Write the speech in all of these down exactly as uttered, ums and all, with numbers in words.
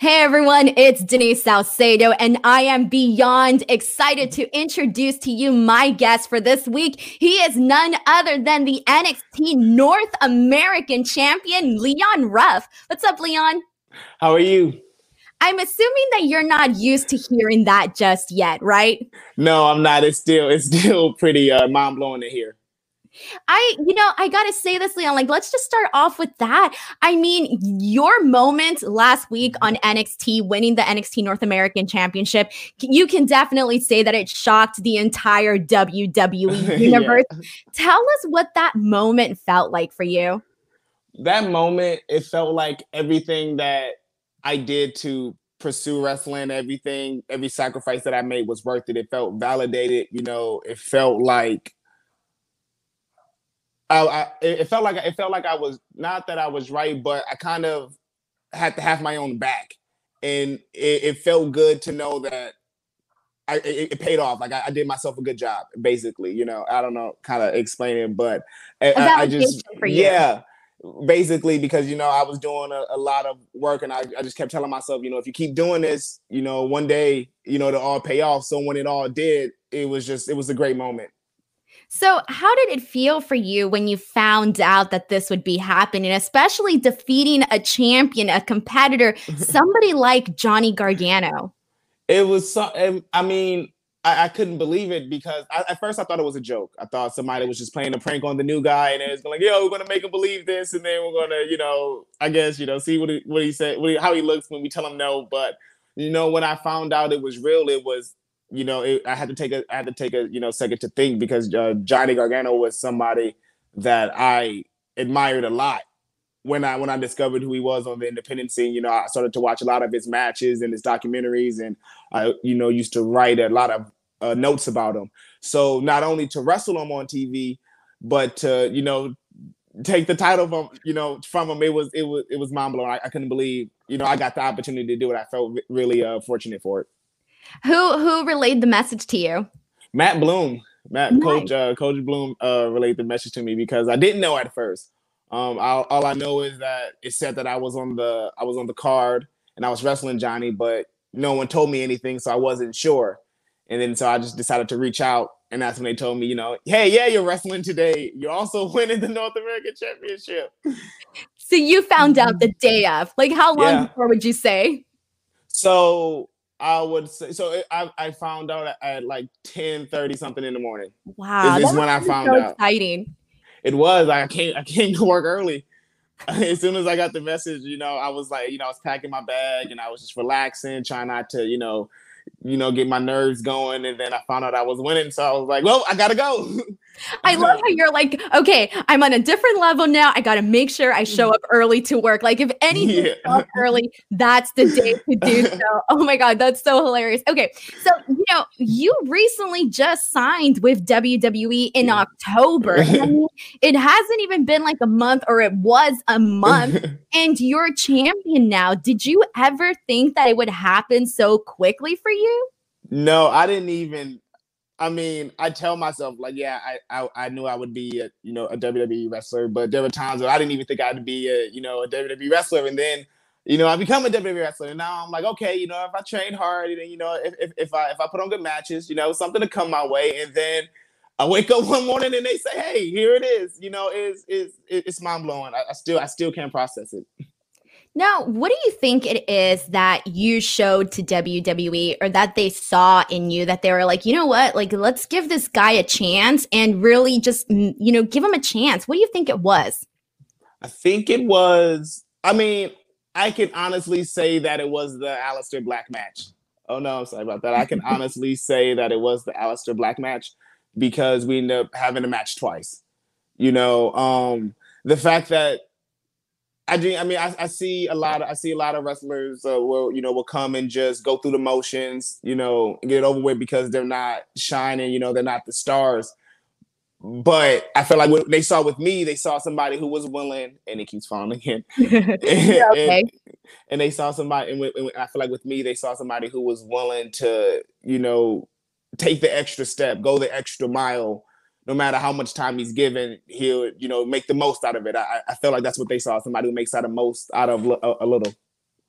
Hey everyone, it's Denise Salcedo, and I am beyond excited to introduce to you my guest for this week. He is none other than the N X T North American Champion, Leon Ruff. What's up, Leon? How are you? I'm assuming that you're not used to hearing that just yet, right? No, I'm not. It's still it's still pretty uh, mind-blowing to hear. I, you know, I gotta say this, Leon, like, let's just start off with that. I mean, your moment last week on N X T, winning the N X T North American Championship, you can definitely say that it shocked the entire W W E universe. Yeah. Tell us what that moment felt like for you. That moment, it felt like everything that I did to pursue wrestling, everything, every sacrifice that I made was worth it. It felt validated, you know, it felt like I, I, it felt like it felt like I was, not that I was right, but I kind of had to have my own back, and it, it felt good to know that I it, it paid off. Like I, I did myself a good job, basically. You know, I don't know, kind of explain it, but I, I, I just yeah, basically because you know I was doing a, a lot of work, and I, I just kept telling myself, you know, if you keep doing this, you know, one day, you know, it'll all pay off. So when it all did, it was just it was a great moment. So how did it feel for you when you found out that this would be happening, especially defeating a champion, a competitor, somebody like Johnny Gargano? It was so, I mean, I, I couldn't believe it because I, at first I thought it was a joke. I thought somebody was just playing a prank on the new guy, and it was like, yo, we're going to make him believe this, and then we're going to, you know, I guess, you know, see what he, what he said, what he, how he looks when we tell him no. But, you know, when I found out it was real, it was, you know, it, I had to take a, I had to take a, you know, second to think because uh, Johnny Gargano was somebody that I admired a lot when I when I discovered who he was on the independent scene. You know, I started to watch a lot of his matches and his documentaries, and I, you know, used to write a lot of uh, notes about him. So not only to wrestle him on T V, but to, you know, take the title from, you know, from him, it was it was it was mind blowing. I, I couldn't believe, you know, I got the opportunity to do it. I felt really uh, fortunate for it. Who who relayed the message to you? Matt Bloom, Matt nice. Coach uh, Coach Bloom uh, relayed the message to me because I didn't know at first. Um, all, all I know is that it said that I was on the I was on the card and I was wrestling Johnny, but no one told me anything, so I wasn't sure. And then so I just decided to reach out, and that's when they told me, you know, hey, yeah, you're wrestling today. You're also winning the North American Championship. So you found out the day of. Like, how long yeah. before would you say? So I would say, so it, I, I found out at, at like ten thirty something in the morning. Wow. This is when I found so out. Exciting. It was. I came, I came to work early. As soon as I got the message, you know, I was like, you know, I was packing my bag and I was just relaxing, trying not to, you know, you know, get my nerves going. And then I found out I was winning. So I was like, well, I gotta go. I love how you're like, okay, I'm on a different level now. I got to make sure I show up early to work. Like if anything yeah. show up early, that's the day to do so. Oh my God, that's so hilarious. Okay, so, you know, you recently just signed with W W E in October. I mean, it hasn't even been like a month, or it was a month, and you're a champion now. Did you ever think that it would happen so quickly for you? No, I didn't even. I mean, I tell myself like, yeah, I, I I knew I would be a, you know, a W W E wrestler, but there were times where I didn't even think I'd be a, you know, a W W E wrestler. And then, you know, I become a W W E wrestler. And now I'm like, okay, you know, if I train hard and, you know, if, if, if I if I put on good matches, you know, something to come my way. And then I wake up one morning and they say, hey, here it is. You know, it's, it's, it's mind blowing. I, I still I still can't process it. Now, what do you think it is that you showed to W W E, or that they saw in you, that they were like, you know what, like, let's give this guy a chance and really just, you know, give him a chance? What do you think it was? I think it was, I mean, I can honestly say that it was the Aleister Black match. Oh, no, I'm sorry about that. I can honestly say that it was the Aleister Black match because we ended up having a match twice. You know, um, the fact that I do. I mean, I, I see a lot of I see a lot of wrestlers uh, will you know will come and just go through the motions, you know, and get it over with because they're not shining, you know, they're not the stars. But I feel like what they saw with me, they saw somebody who was willing, and it keeps falling again. and, okay. and, and they saw somebody, and, and I feel like with me, they saw somebody who was willing to, you know, take the extra step, go the extra mile. No matter how much time he's given, he'll, you know, make the most out of it. I, I feel like that's what they saw, somebody who makes out the most out of a, a little.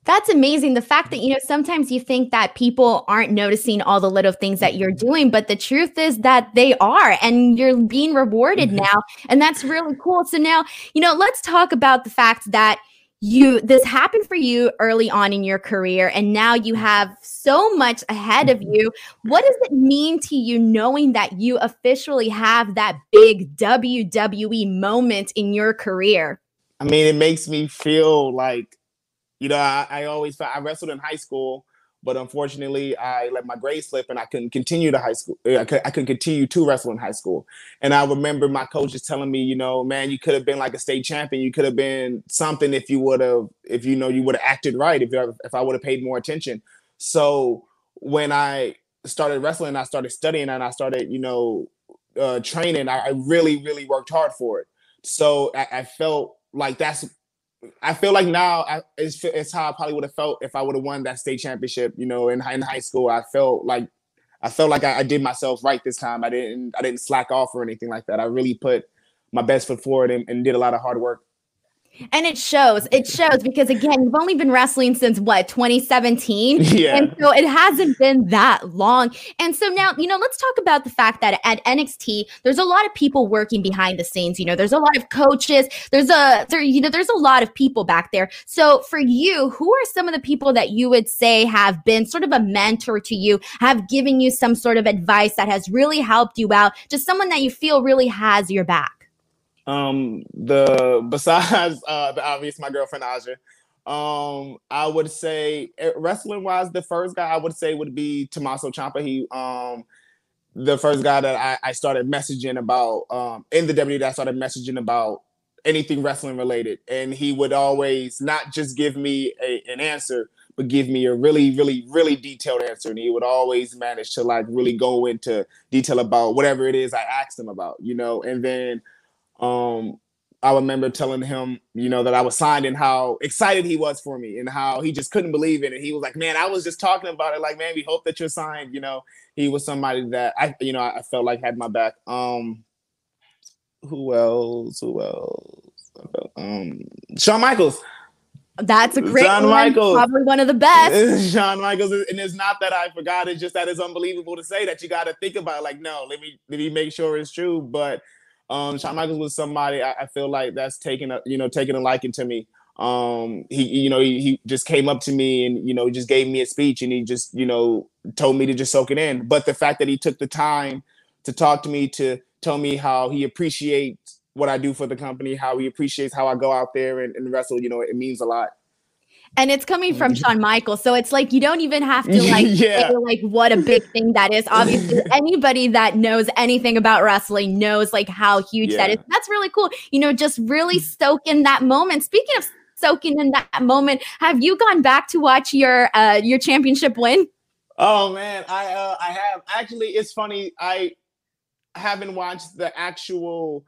That's amazing. The fact that, you know, sometimes you think that people aren't noticing all the little things that you're doing, but the truth is that they are, and you're being rewarded Mhm. now. And that's really cool. So now, you know, let's talk about the fact that you this happened for you early on in your career, and now you have so much ahead of you. What does it mean to you knowing that you officially have that big W W E moment in your career? I mean, it makes me feel like, you know, I, I always I wrestled in high school, but unfortunately, I let my grades slip and I couldn't continue to high school. I, could, I couldn't continue to wrestle in high school. And I remember my coaches telling me, you know, man, you could have been like a state champion. You could have been something if you would have, if you know, you would have acted right. If you, if I would have paid more attention. So when I started wrestling, I started studying and I started, you know, uh, training. I, I really, really worked hard for it. So I, I felt like that's I feel like now I, it's, it's how I probably would have felt if I would have won that state championship. You know, in, in high school, I felt like I felt like I, I did myself right this time. I didn't I didn't slack off or anything like that. I really put my best foot forward and, and did a lot of hard work. And it shows, it shows because again, you've only been wrestling since what, twenty seventeen? Yeah. And so it hasn't been that long. And so now, you know, let's talk about the fact that at N X T, there's a lot of people working behind the scenes. You know, there's a lot of coaches, there's a, there, you know, there's a lot of people back there. So for you, who are some of the people that you would say have been sort of a mentor to you, have given you some sort of advice that has really helped you out? Just someone that you feel really has your back. Um, the besides uh, the obvious, my girlfriend Aja, um, I would say wrestling wise, the first guy I would say would be Tommaso Ciampa. He, um, the first guy that I, I started messaging about um, in the W W E, that I started messaging about anything wrestling related, and he would always not just give me a, an answer, but give me a really, really, really detailed answer, and he would always manage to like really go into detail about whatever it is I asked him about, you know, and then. Um, I remember telling him, you know, that I was signed and how excited he was for me and how he just couldn't believe it. And he was like, man, I was just talking about it. Like, man, we hope that you're signed. You know, he was somebody that I, you know, I felt like had my back. Um, who else? Who else? Um, Shawn Michaels. That's a great Shawn one. Michaels. Probably one of the best. Shawn Michaels. And it's not that I forgot. It's just that it's unbelievable to say that you got to think about it. Like, no, let me, let me make sure it's true. But Um, Shawn Michaels was somebody I, I feel like that's taking a, you know, taking a liking to me. Um, he, you know, he, he just came up to me and, you know, just gave me a speech and he just, you know, told me to just soak it in. But the fact that he took the time to talk to me, to tell me how he appreciates what I do for the company, how he appreciates how I go out there and, and wrestle, you know, it means a lot. And it's coming from Shawn Michaels. So it's like, you don't even have to like, yeah. say, like what a big thing that is. Obviously, anybody that knows anything about wrestling knows like how huge Yeah. that is. That's really cool. You know, just really soak in that moment. Speaking of soaking in that moment, have you gone back to watch your, uh, your championship win? Oh man, I, uh, I have actually, it's funny. I haven't watched the actual,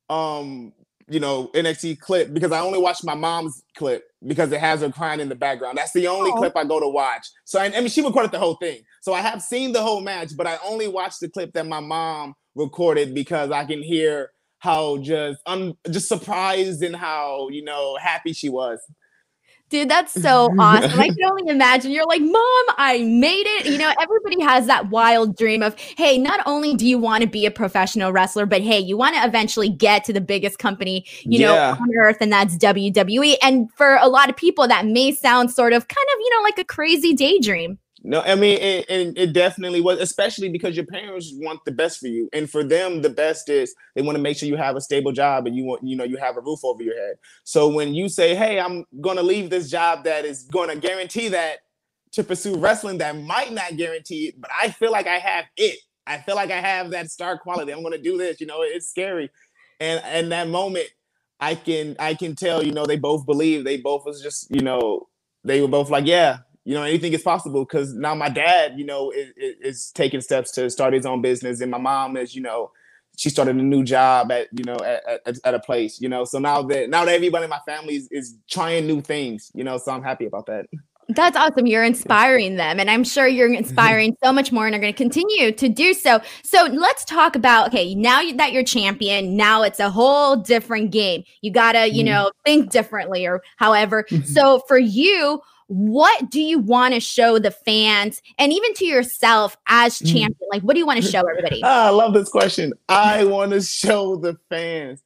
um, you know, N X T clip because I only watched my mom's clip because it has her crying in the background. That's the only oh. clip I go to watch. So, I, I mean, she recorded the whole thing. So I have seen the whole match, but I only watched the clip that my mom recorded because I can hear how just, um, just surprised and how, you know, happy she was. Dude, that's so awesome. I can only imagine. You're like, Mom, I made it. You know, everybody has that wild dream of, hey, not only do you want to be a professional wrestler, but hey, you want to eventually get to the biggest company, you yeah. know, on earth, and that's W W E. And for a lot of people, that may sound sort of kind of, you know, like a crazy daydream. No, I mean, it, it, it definitely was, especially because your parents want the best for you. And for them, the best is they want to make sure you have a stable job and you want, you know, you have a roof over your head. So when you say, hey, I'm going to leave this job that is going to guarantee that to pursue wrestling that might not guarantee it, but I feel like I have it. I feel like I have that star quality. I'm going to do this, you know, it's scary. And in that moment, I can, I can tell, you know, they both believe, they both was just, you know, they were both like, yeah, you know, anything is possible because now my dad, you know, is, is taking steps to start his own business. And my mom is, you know, she started a new job at, you know, at, at, at a place, you know, so now that now that everybody in my family is, is trying new things, you know, so I'm happy about that. That's awesome. You're inspiring them. And I'm sure you're inspiring so much more and are going to continue to do so. So let's talk about, okay, now that you're champion, now it's a whole different game. You got to, you know, think differently or however. So for you, what do you want to show the fans and even to yourself as champion? Like, what do you want to show everybody? Ah, I love this question. I want to show the fans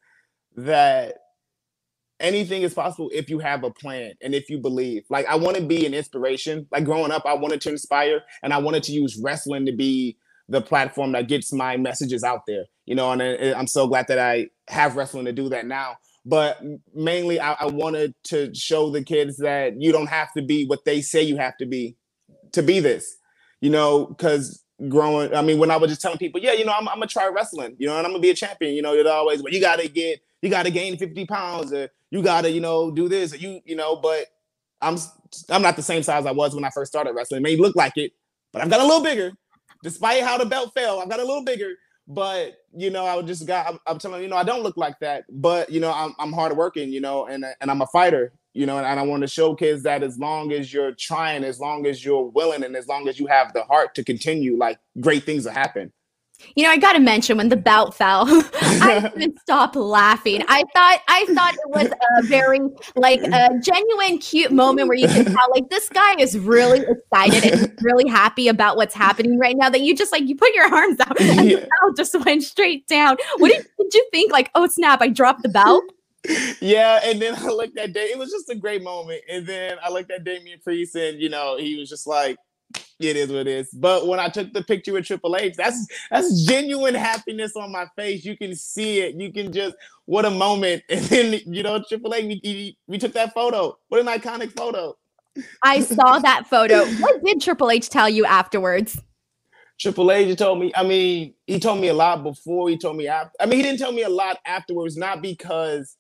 that anything is possible if you have a plan and if you believe. Like, I want to be an inspiration. Like, growing up, I wanted to inspire, and I wanted to use wrestling to be the platform that gets my messages out there, you know, and I'm so glad that I have wrestling to do that now. But mainly, I, I wanted to show the kids that you don't have to be what they say you have to be to be this, you know, because growing, I mean, when I was just telling people, yeah, you know, I'm, I'm going to try wrestling, you know, and I'm going to be a champion, you know, it always, well, you got to get, you got to gain fifty pounds, or you got to, you know, do this, or you, you know, but I'm, I'm not the same size I was when I first started wrestling. It may look like it, but I've got a little bigger. Despite how the belt fell, I've got a little bigger, but, you know, I just got, I'm, I'm telling you, you know, I don't look like that, but, you know, I'm, I'm hardworking, you know, and, and I'm a fighter, you know, and, and I want to show kids that as long as you're trying, as long as you're willing, and as long as you have the heart to continue, like, great things will happen. You know, I got to mention when the belt fell, I couldn't stop laughing. I thought, I thought it was a very, like, a genuine, cute moment where you can tell, like, this guy is really excited and really happy about what's happening right now. That you just, like, you put your arms out and yeah. the belt just went straight down. What did, did you think? Like, oh snap, I dropped the belt. Yeah, and then I looked at Dave. It was just a great moment. And then I looked at Damian Priest, and you know, he was just like, it is what it is. But when I took the picture with Triple H, that's that's genuine happiness on my face. You can see it. You can just, what a moment. And then, you know, Triple H, we, we, we took that photo. What an iconic photo. I saw that photo. What did Triple H tell you afterwards? Triple H told me, I mean, he told me a lot before, he told me after. I mean, he didn't tell me a lot afterwards, not because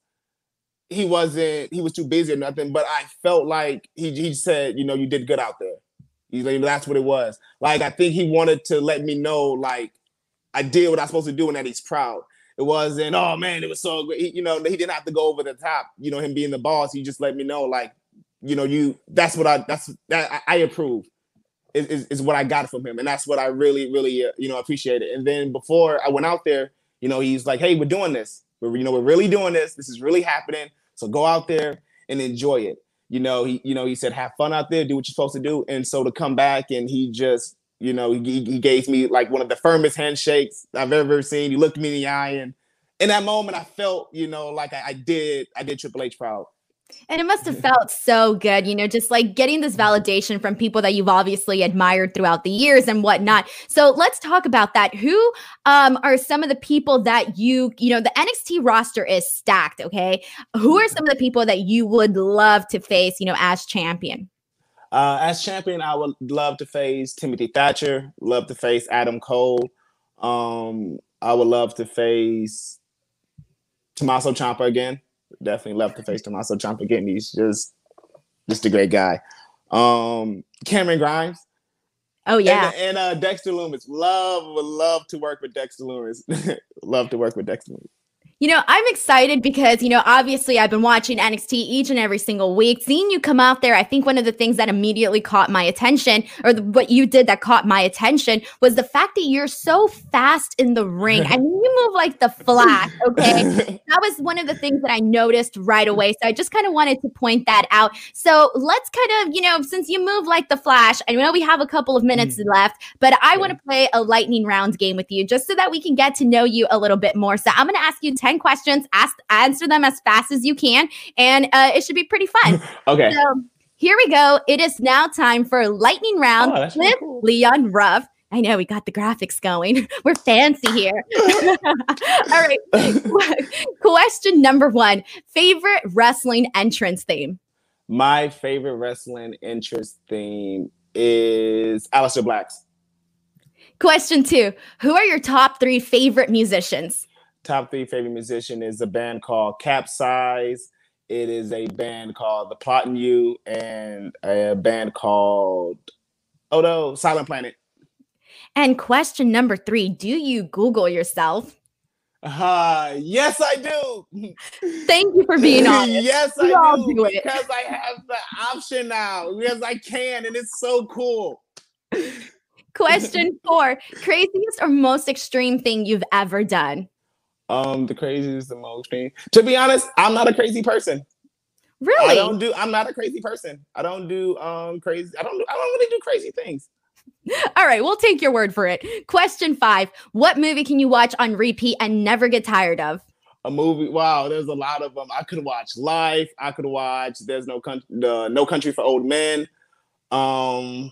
he wasn't, he was too busy or nothing, but I felt like he, he said, you know, you did good out there. He's like, that's what it was. Like, I think he wanted to let me know, like, I did what I was supposed to do and that he's proud. It wasn't, oh man, it was so great. He, you know, he didn't have to go over the top, you know, him being the boss. He just let me know, like, you know, you, that's what I, that's, that I, I approve is, is, is what I got from him. And that's what I really, really, uh, you know, appreciated. And then before I went out there, you know, he's like, hey, we're doing this. We're, you know, we're really doing this. This is really happening. So go out there and enjoy it. You know, he, you know, he said, have fun out there, do what you're supposed to do. And so to come back and he just, you know, he, he gave me like one of the firmest handshakes I've ever seen. He looked me in the eye, and in that moment I felt, you know, like I, I did, I did Triple H proud. And it must have felt so good, you know, just like getting this validation from people that you've obviously admired throughout the years and whatnot. So let's talk about that. Who um, are some of the people that you, you know, the N X T roster is stacked, okay? Who are some of the people that you would love to face, you know, as champion? Uh, as champion, I would love to face Timothy Thatcher, love to face Adam Cole. Um, I would love to face Tommaso Ciampa again. Definitely love to face Tommaso Ciampa again. He's just, just a great guy. Um, Cameron Grimes. Oh yeah, and, and uh, Dexter Lumis. Love, would love to work with Dexter Lumis. Love to work with Dexter Lumis. You know, I'm excited because, you know, obviously I've been watching N X T each and every single week. Seeing you come out there, I think one of the things that immediately caught my attention, or the, what you did that caught my attention, was the fact that you're so fast in the ring. I mean, you move like the Flash, okay? That was one of the things that I noticed right away. So I just kind of wanted to point that out. So let's kind of, you know, since you move like the Flash, I know we have a couple of minutes mm-hmm. left, but I yeah. want to play a lightning round game with you just so that we can get to know you a little bit more. So I'm going to ask you ten questions, ask, answer them as fast as you can, and uh, it should be pretty fun. Okay. So here we go. It is now time for lightning round oh, with really cool. Leon Ruff. I know we got the graphics going. We're fancy here. All right. Question number one, favorite wrestling entrance theme? My favorite wrestling entrance theme is Aleister Black's. Question two, who are your top three favorite musicians? Top three favorite musician is a band called Capsize. It is a band called The Plotting You, and a band called, oh no, Silent Planet. And question number three, do you Google yourself? Uh, yes, I do. Thank you for being honest. Yes, we I all do, do it. Because I have the option now. Yes, I can, and it's so cool. Question four, craziest or most extreme thing you've ever done? Um, the craziest, the most extreme. To be honest, I'm not a crazy person. Really? I don't do. I'm not a crazy person. I don't do um crazy. I don't. I don't really do crazy things. All right, we'll take your word for it. Question five: what movie can you watch on repeat and never get tired of? A movie. Wow, there's a lot of them. I could watch Life. I could watch. There's no country. Uh, no Country for Old Men. Um,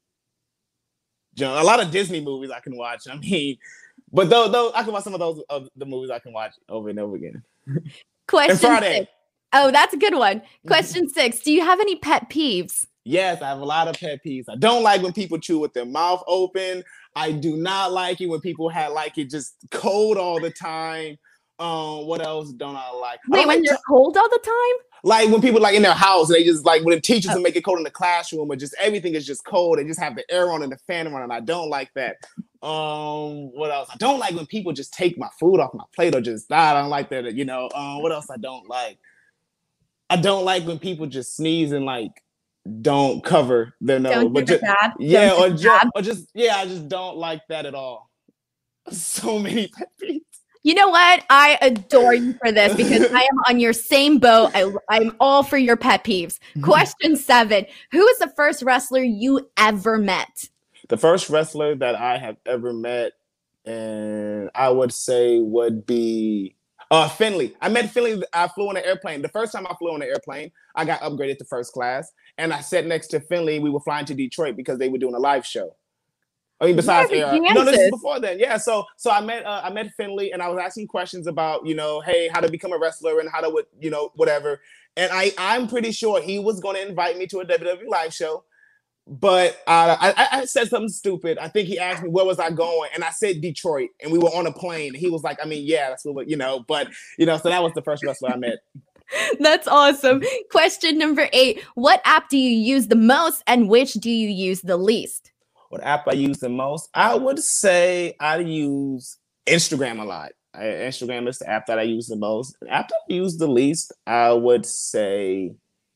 you know, a lot of Disney movies I can watch. I mean, but though, though I can watch some of those of the movies I can watch over and over again. Question and Friday. Six. Oh, that's a good one. Question six: do you have any pet peeves? Yes, I have a lot of pet peeves. I don't like when people chew with their mouth open. I do not like it when people have like it just cold all the time. Um, what else don't I like? Wait, I when like you're t- cold all the time? Like when people like in their house, they just like when the teachers oh. make it cold in the classroom, or just everything is just cold. They just have the air on and the fan on, and I don't like that. Um, what else? I don't like when people just take my food off my plate or just I don't like that. You know. Um, what else I don't like? I don't like when people just sneeze and like don't cover their nose. Don't but do just, bad. Yeah, don't or just, or just yeah, I just don't like that at all. So many pet peeves. You know what? I adore you for this because I am on your same boat. I, I'm all for your pet peeves. Question seven. Who is the first wrestler you ever met? The first wrestler that I have ever met, and I would say would be uh, Finley. I met Finley. I flew on an airplane. The first time I flew on an airplane, I got upgraded to first class. And I sat next to Finley. We were flying to Detroit because they were doing a live show. I mean, besides air. No, this is before then. Yeah. So, so I met, uh, I met Finley, and I was asking questions about, you know, hey, how to become a wrestler and how to, you know, whatever. And I, I'm pretty sure he was going to invite me to a W W E live show, but uh, I, I said something stupid. I think he asked me where was I going, and I said Detroit, and we were on a plane. He was like, I mean, yeah, that's what, you know, but you know, so that was the first wrestler I met. That's awesome. Question number eight. What app do you use the most, and which do you use the least? What app I use the most? I would say I use Instagram a lot. I, Instagram is the app that I use the most. The app that I use the least, I would say,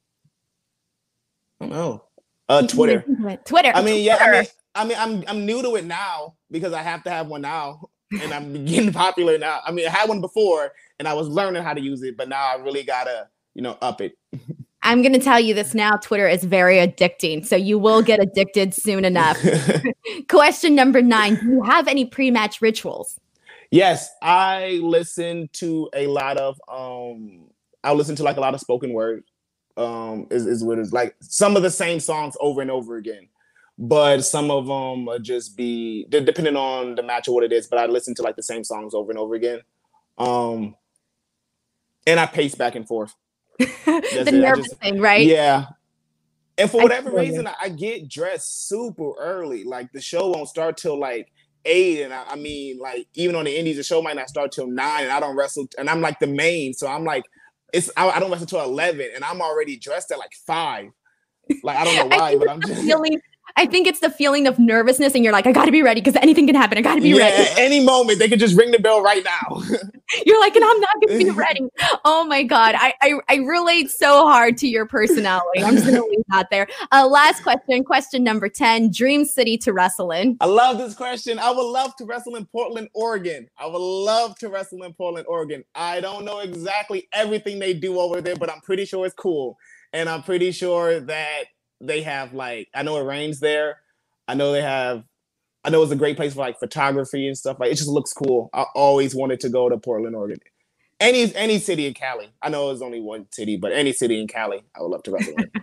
I don't know, uh, Twitter. Twitter. I mean, Twitter. yeah, I mean, I mean, I'm I'm new to it now because I have to have one now, and I'm getting popular now. I mean, I had one before, and I was learning how to use it, but now I really gotta, you know, up it. I'm going to tell you this now. Twitter is very addicting, so you will get addicted soon enough. Question number nine. Do you have any pre-match rituals? Yes, I listen to a lot of, um, I listen to like a lot of spoken word, um, is, is what it's like. Some of the same songs over and over again, but some of them are just be, depending on the match or what it is, but I listen to like the same songs over and over again. Um, and I pace back and forth. the nervous just, thing, right? Yeah. And for whatever I reason, I, I get dressed super early. Like the show won't start till like eight. And I, I mean, like even on the indies, the show might not start till nine. And I don't wrestle. And I'm like the main. So I'm like, it's I, I don't wrestle till eleven. And I'm already dressed at like five. Like, I don't know why, but I'm just feeling. I think it's the feeling of nervousness, and you're like, I got to be ready because anything can happen. I got to be yeah, ready. At any moment, they could just ring the bell right now. You're like, and I'm not going to be ready. Oh my God. I, I, I relate so hard to your personality. I'm just going to leave that there. Uh, last question, question number ten, dream city to wrestle in. I love this question. I would love to wrestle in Portland, Oregon. I would love to wrestle in Portland, Oregon. I don't know exactly everything they do over there, but I'm pretty sure it's cool. And I'm pretty sure that they have like, I know it rains there. I know they have, I know it's a great place for like photography and stuff. Like it just looks cool. I always wanted to go to Portland, Oregon. Any any city in Cali. I know it's only one city, but any city in Cali, I would love to wrestle in.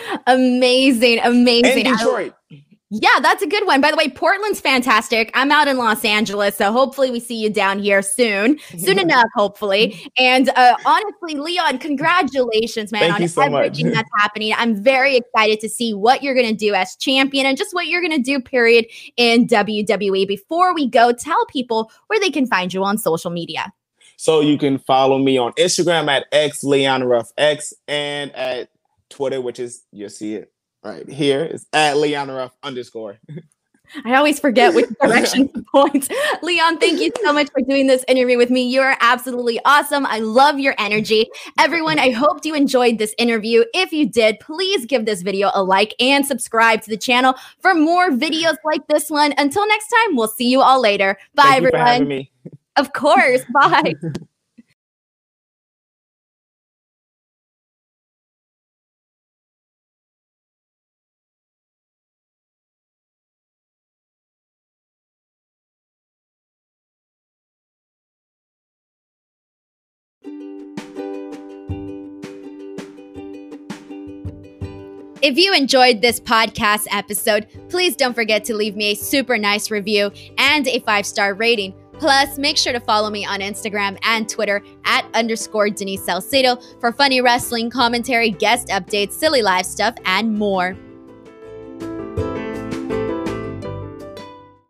Amazing, amazing. And Detroit. I, yeah, that's a good one. By the way, Portland's fantastic. I'm out in Los Angeles, so hopefully we see you down here soon. Soon enough, hopefully. And uh, honestly, Leon, congratulations, man, Thank on you so everything much. that's happening. I'm very excited to see what you're going to do as champion and just what you're going to do, period, in W W E. Before we go, tell people where they can find you on social media. So you can follow me on Instagram at X Leon Ruff X and at Twitter, which is, you'll see it right here, is at Leon Ruff underscore. I always forget which direction to point. Leon, thank you so much for doing this interview with me. You are absolutely awesome. I love your energy. Everyone, I hope you enjoyed this interview. If you did, please give this video a like and subscribe to the channel for more videos like this one. Until next time, we'll see you all later. Bye, Thank everyone. You for having me. Of course. Bye. If you enjoyed this podcast episode, please don't forget to leave me a super nice review and a five-star rating. Plus, make sure to follow me on Instagram and Twitter at underscore Denise Salcedo for funny wrestling commentary, guest updates, silly live stuff, and more.